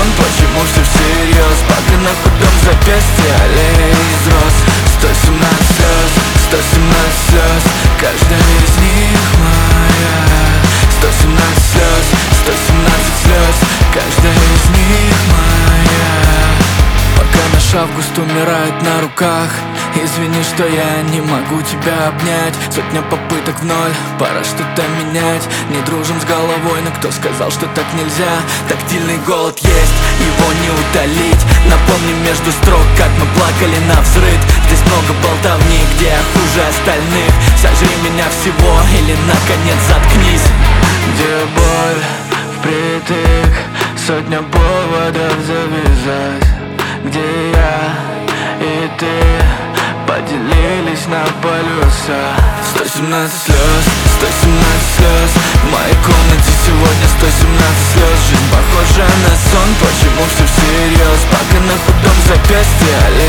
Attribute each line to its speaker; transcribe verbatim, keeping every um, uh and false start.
Speaker 1: сон, почему все всерьез? Пока на худом запястье аллея из роз. Сто семнадцать слез, сто семнадцать слез, каждая из них моя. Сто семнадцать слез, сто семнадцать слез, каждая из них моя. Пока наш август умирает на руках, извини, что я не могу тебя обнять. Сотня попыток в ноль, пора что-то менять. Не дружим с головой, но кто сказал, что так нельзя? Тактильный голод есть, его не утолить. Напомни между строк, как мы плакали на взрыв. Здесь много болтовни, где я хуже остальных. Сожри меня всего или наконец заткнись. Где боль впритык, сотня поводов завязать. Где я и ты поделились на полюса. Сто семнадцать слез, сто семнадцать слез, в моей комнате сегодня сто семнадцать слез. Жизнь похожа на сон, почему все всерьез? Пока на худом запястье